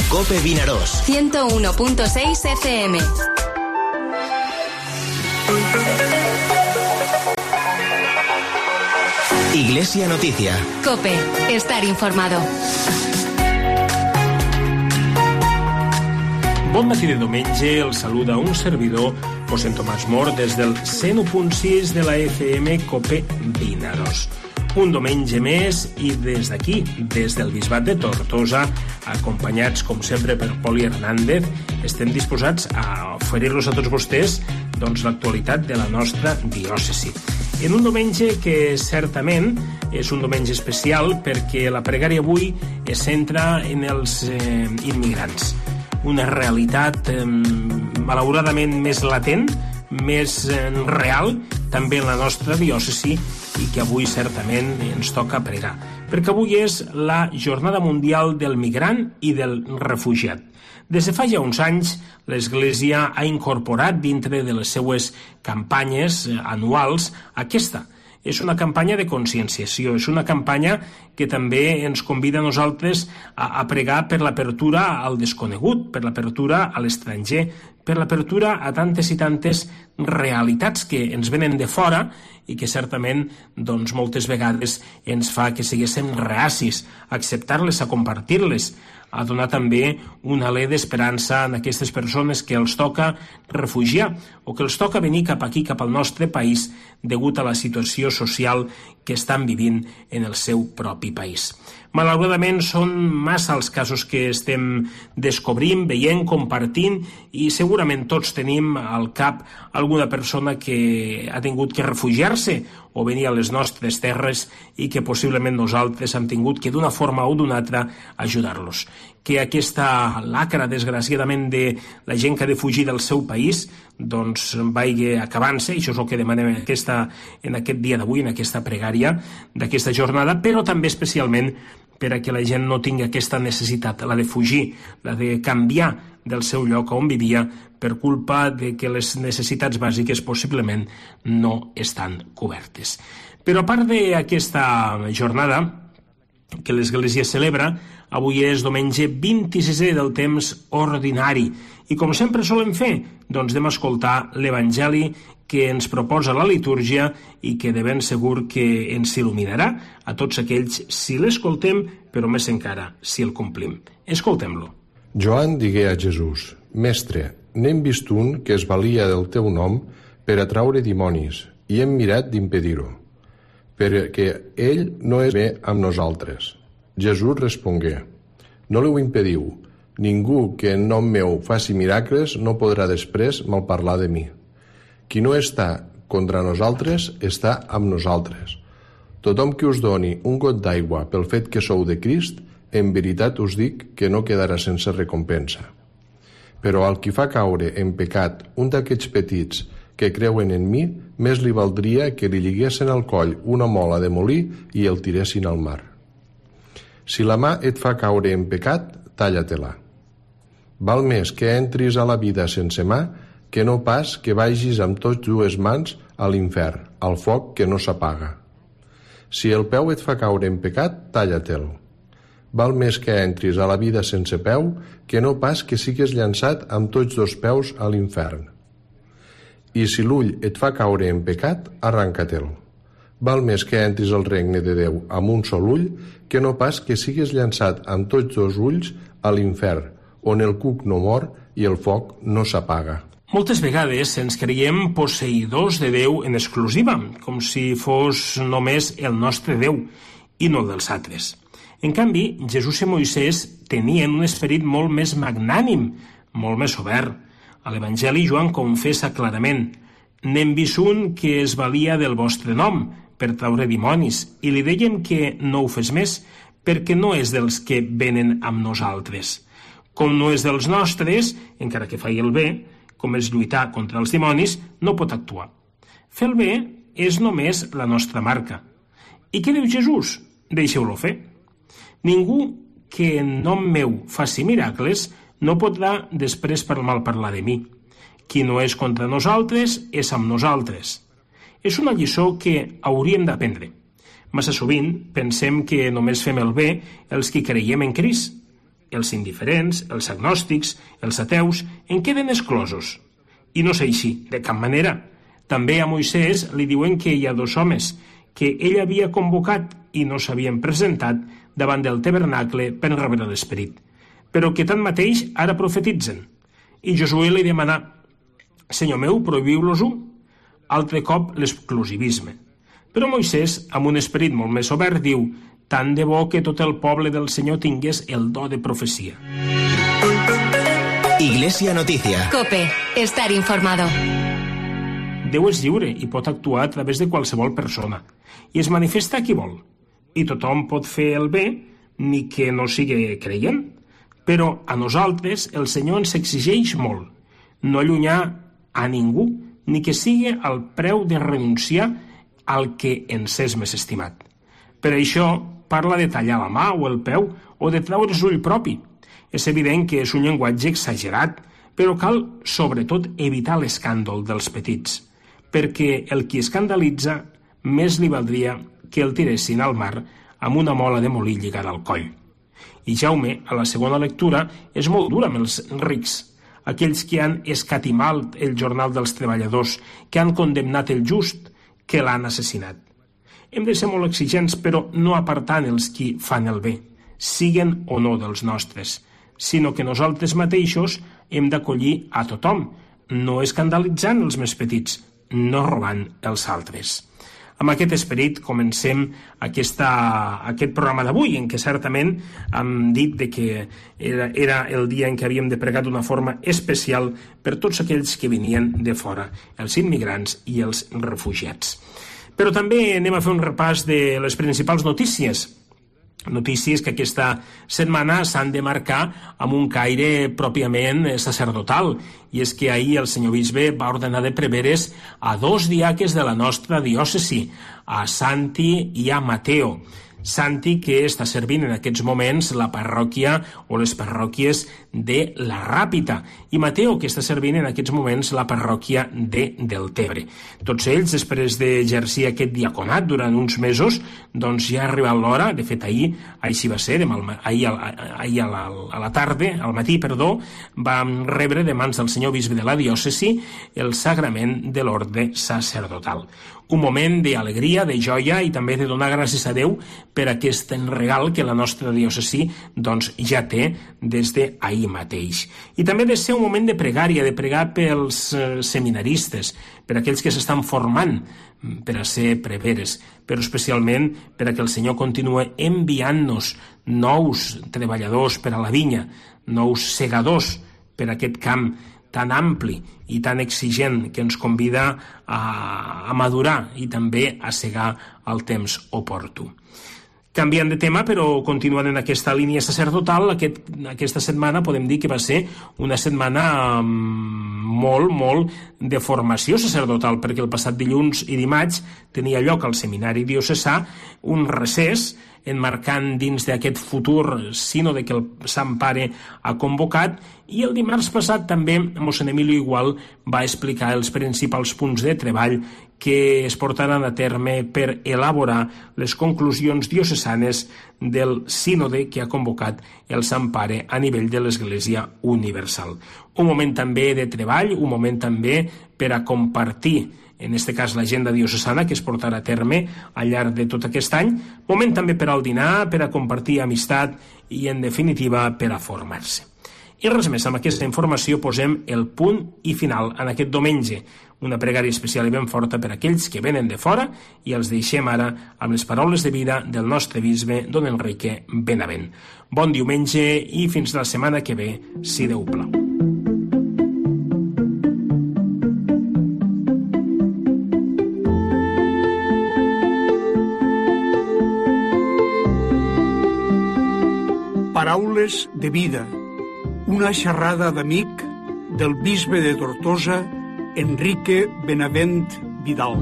COPE Vinaròs. 101.6 FM. Iglesia Noticia. COPE. Estar informado. Bon matí de diumenge, el saluda un servidor, José Tomàs Mor, des del 101.6 de la FM COPE Vinaròs. Un diumenge més i des d'aquí, des del Bisbat de Tortosa, acompanyats com sempre per Poli Hernández, estem disposats a oferir-los a tots vostès l'actualitat de la nostra diòcesi. En un diumenge que certament és un diumenge especial perquè la pregària avui es centra en els immigrants. Una realitat malauradament més latent, més real, també en la nostra diòcesi, i que avui certament ens toca pregar. Perquè avui és la Jornada Mundial del Migrant i del Refugiat. Des de fa ja uns anys, l'Església ha incorporat dintre de les seues campanyes anuals aquesta. És una campanya de conscienciació, és una campanya que també ens convida a nosaltres a pregar per l'apertura al desconegut, per l'apertura a l'estranger, per l'apertura a tantes i tantes realitats que ens venen de fora i que certament moltes vegades ens fa que siguéssim reacis a acceptar-les, a compartir-les, a donar també un alè d'esperança en aquestes persones que els toca refugiar o que els toca venir cap aquí, cap al nostre país, degut a la situació social que estan vivint en el seu propi país. Malauradament són massa els casos que estem descobrint, veient, compartint, i segurament tots tenim al cap alguna persona que ha tingut que refugiar-se o venir a les nostres terres i que possiblement nosaltres hem tingut que d'una forma o d'una altra ajudar-los. Que aquesta lacra, desgraciadament, de la gent que ha de fugir del seu país vagi acabant-se, i això és el que demanem en aquest dia d'avui, en aquesta pregària d'aquesta jornada, però també especialment per a que la gent no tingui aquesta necessitat, la de fugir, la de canviar del seu lloc on vivia per culpa de que les necessitats bàsiques possiblement no estan cobertes. Però a part d'aquesta jornada que l'Església celebra, avui és diumenge 26è del temps ordinari i com sempre solem fer, anem a escoltar l'Evangeli que ens proposa la litúrgia i que de ben segur que ens il·luminarà a tots aquells si l'escoltem, però més encara si el complim. Escoltem-lo. Joan digué a Jesús: Mestre, n'hem vist un que es valia del teu nom per atraure dimonis i hem mirat d'impedir-ho, perquè ell no és bé amb nosaltres. Jesús respongué: No li ho impediu. Ningú que en nom meu faci miracles no podrà després malparlar de mi. Qui no està contra nosaltres està amb nosaltres. Tothom que us doni un got d'aigua pel fet que sou de Crist, en veritat us dic que no quedarà sense recompensa. Però al qui fa caure en pecat un d'aquests petits que creuen en mi, més li valdria que li lliguessin al coll una mola de molí i el tiressin al mar. Si la mà et fa caure en pecat, talla-te-la. Val més que entris a la vida sense mà que no pas que vagis amb tots dues mans a l'infern, al foc que no s'apaga. Si el peu et fa caure en pecat, talla-te'l. Val més que entris a la vida sense peu que no pas que sigues llançat amb tots dos peus a l'infern. I si l'ull et fa caure en pecat, arranca-te'l. Val més que entris al regne de Déu amb un sol ull que no pas que sigues llançat amb tots dos ulls a l'infern, on el cuc no mor i el foc no s'apaga. Moltes vegades ens creiem posseïdors de Déu en exclusiva, com si fos només el nostre Déu i no el dels altres. En canvi, Jesús i Moisès tenien un esperit molt més magnànim, molt més obert. A l'Evangeli Joan confessa clarament: n'hem vist un que es valia del vostre nom per traure dimonis i li dèiem que no ho fes més perquè no és dels que venen amb nosaltres. Com no és dels nostres, encara que faci el bé, com és lluitar contra els dimonis, no pot actuar. Fer el bé és només la nostra marca. I què diu Jesús? Deixeu-lo fer. Ningú que en nom meu faci miracles no podrà després malparlar de mi. Qui no és contra nosaltres és amb nosaltres. És una lliçó que hauríem d'aprendre. Massa sovint pensem que només fem el bé els que creiem en Crist, Els indiferents, els agnòstics, els ateus, en queden exclosos. I no és així, de cap manera. També a Moisès li diuen que hi ha 2 homes que ell havia convocat i no s'havien presentat davant del tabernacle per rebre l'Esperit, però que tanmateix ara profetitzen. I Josué li demanà: Senyor meu, prohibiu-los-ho? Altre cop l'exclusivisme. Però Moisès, amb un esperit molt més obert, diu: tant de bo que tot el poble del Senyor tingués el do de profecia. Iglesia Noticia. COPE. Estar informado. Déu és lliure i pot actuar a través de qualsevol persona, i es manifesta a qui vol. I tothom pot fer el bé, ni que no sigui creient. Però a nosaltres el Senyor ens exigeix molt, no allunyar a ningú, ni que sigui al preu de renunciar al que ens és més estimat. Per això parla de tallar la mà o el peu o de treure's l'ull propi. És evident que és un llenguatge exagerat, però cal sobretot evitar l'escàndol dels petits, perquè el qui escandalitza més li valdria que el tiressin al mar amb una mola de molí lligada al coll. I Jaume, a la segona lectura, és molt dur amb els rics, aquells que han escatimat el jornal dels treballadors, que han condemnat el just, que l'han assassinat. Hem de ser molt exigents, però no apartant els qui fan el bé, siguen o no dels nostres, sinó que nosaltres mateixos hem d'acollir a tothom, no escandalitzant els més petits, no robant els altres. Amb aquest esperit comencem aquest programa d'avui, en què certament hem dit que era el dia en què havíem de pregar d'una forma especial per tots aquells que venien de fora, els immigrants i els refugiats. Però també anem a fer un repàs de les principals notícies que aquesta setmana s'han de marcar amb un caire pròpiament sacerdotal, i és que ahir el senyor bisbe va ordenar de preveres a 2 diaques de la nostra diòcesi, a Santi i a Mateo. Santi, que està servint en aquests moments la parròquia o les parròquies de la Ràpita, i Mateo, que està servint en aquests moments la parròquia de Deltebre. Tots ells, després d'exercir aquest diaconat durant uns mesos, doncs ja ha arribat l'hora, de fet ahir així va ser, ahir a la tarda, al matí, vam rebre de mans del senyor bisbe de la diòcesi el sagrament de l'orde sacerdotal. Un moment d'alegria, de joia i també de donar gràcies a Déu per aquest regal que la nostra diòcesi doncs, ja té des d'ahir mateix. I també de ser un moment de pregària, de pregar pels seminaristes, per aquells que s'estan formant per a ser preveres, però especialment per a que el Senyor continua enviant-nos nous treballadors per a la vinya, nous segadors per a aquest camp tan ampli i tan exigent que ens convida a madurar i també a segar al temps oportú. Canviant de tema, però continuant en aquesta línia sacerdotal, aquesta setmana podem dir que va ser una setmana molt de formació sacerdotal, perquè el passat dilluns i dimarts tenia lloc al seminari diocesà un recés enmarcant dins d'aquest futur sínode que el Sant Pare ha convocat, i el dimarts passat també mossèn Emilio Igual va explicar els principals punts de treball que es portaran a terme per elaborar les conclusions diocesanes del sínode que ha convocat el Sant Pare a nivell de l'Església Universal. Un moment també de treball, un moment també per a compartir en aquest cas l'agenda diocesana que es portarà a terme al llarg de tot aquest any, moment també per al dinar, per a compartir amistat i, en definitiva, per a formar-se. I res més, amb aquesta informació posem el punt i final en aquest diumenge, una pregària especial i ben forta per a aquells que venen de fora, i els deixem ara amb les paraules de vida del nostre bisbe, don Enrique Benavent. Bon diumenge i fins la setmana que ve, si Déu plau. Paraules de vida, una xerrada d'amic del bisbe de Tortosa, Enrique Benavent Vidal.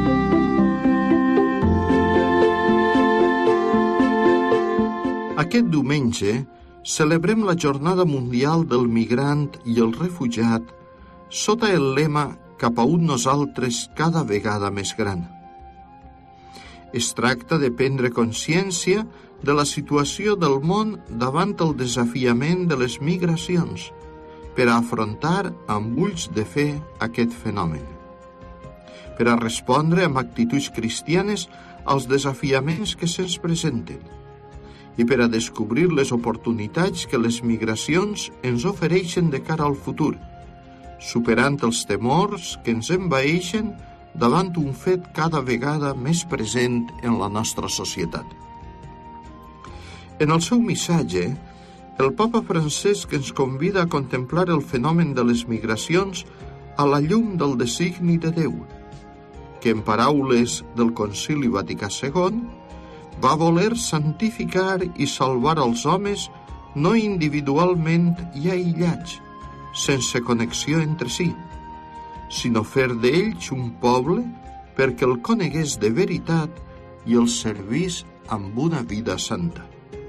Aquest diumenge celebrem la Jornada Mundial del Migrant i el Refugiat sota el lema Cap a un nosaltres cada vegada més gran. Es tracta de prendre consciència de la situació del món davant el desafiament de les migracions per a afrontar amb ulls de fe aquest fenomen, per a respondre amb actituds cristianes als desafiaments que se'ns presenten i per a descobrir les oportunitats que les migracions ens ofereixen de cara al futur, superant els temors que ens envaeixen davant un fet cada vegada més present en la nostra societat. En el seu missatge, el papa Francesc ens convida a contemplar el fenomen de les migracions a la llum del designi de Déu, que en paraules del Concili Vaticà II va voler santificar i salvar els homes no individualment i aïllats, sense connexió entre si, sinó fer d'ells un poble perquè el conegués de veritat i el servís amb una vida santa.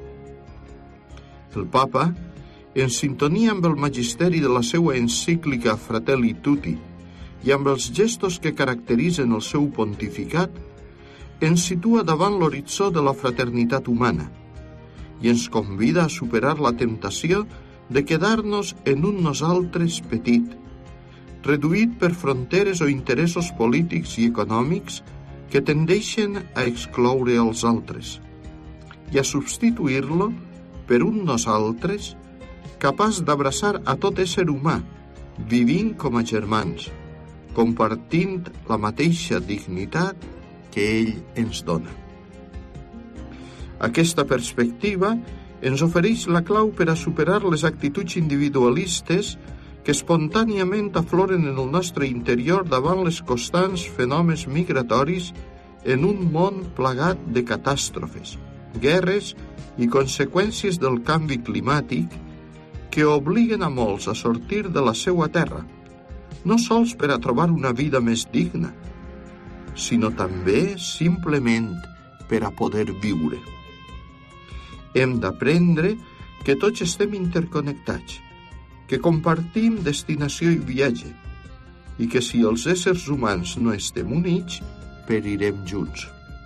El papa, en sintonia amb el magisteri de la seva encíclica Fratelli Tutti i amb els gestos que caracteritzen el seu pontificat, ens situa davant l'horitzó de la fraternitat humana i ens convida a superar la temptació de quedar-nos en un nosaltres petit, reduït per fronteres o interessos polítics i econòmics que tendeixen a excloure els altres, i a substituir-lo per un nosaltres capaç d'abraçar a tot ésser humà, vivint com a germans, compartint la mateixa dignitat que ell ens dona. Aquesta perspectiva ens ofereix la clau per a superar les actituds individualistes que espontàniament afloren en el nostre interior davant les constants fenòmens migratoris en un món plagat de catàstrofes, guerres i conseqüències del canvi climàtic que obliguen a molts a sortir de la seva terra, no sols per a trobar una vida més digna, sinó també simplement per a poder viure. Hem d'aprendre que tots estem interconnectats, que compartim destinació i viatge, i que si els éssers humans no estem units, perirem junts.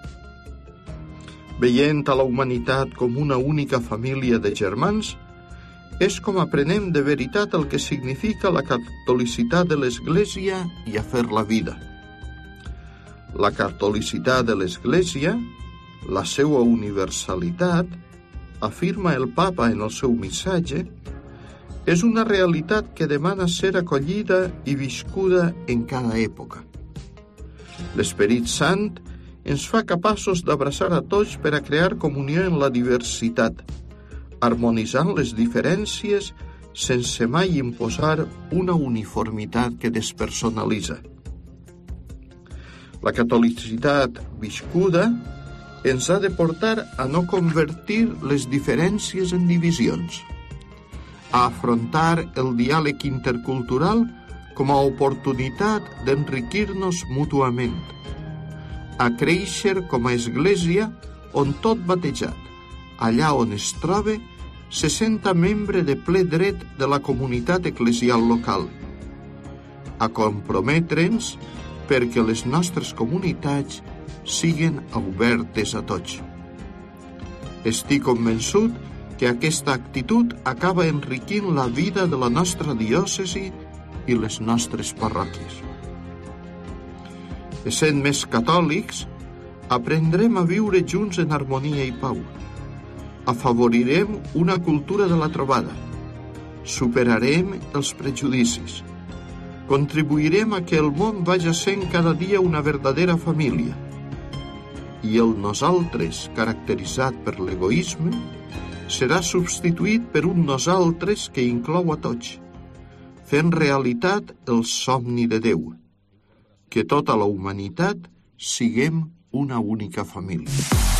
Veient a la humanitat com una única família de germans, és com aprenem de veritat el que significa la catolicitat de l'Església i a fer la vida. La catolicitat de l'Església, la seva universalitat, afirma el papa en el seu missatge, és una realitat que demana ser acollida i viscuda en cada època. L'Esperit Sant ens fa capaços d'abraçar a tots per a crear comunió en la diversitat, harmonitzant les diferències sense mai imposar una uniformitat que despersonalitza. La catolicitat viscuda ens ha de portar a no convertir les diferències en divisions, a afrontar el diàleg intercultural com a oportunitat d'enriquir-nos mútuament, a créixer com a església on tot batejat, allà on es troba, se senta membre de ple dret de la comunitat eclesial local, a comprometre'ns perquè les nostres comunitats siguen obertes a tots. Estic convençut que aquesta actitud acaba enriquint la vida de la nostra diòcesi i les nostres parròquies. Essent més catòlics, aprendrem a viure junts en harmonia i pau. Afavorirem una cultura de la trobada. Superarem els prejudicis. Contribuirem a que el món vagi sent cada dia una verdadera família. I el nosaltres, caracteritzat per l'egoisme, serà substituït per un nosaltres que inclou a tots, fent realitat el somni de Déu, que tota la humanitat siguem una única família.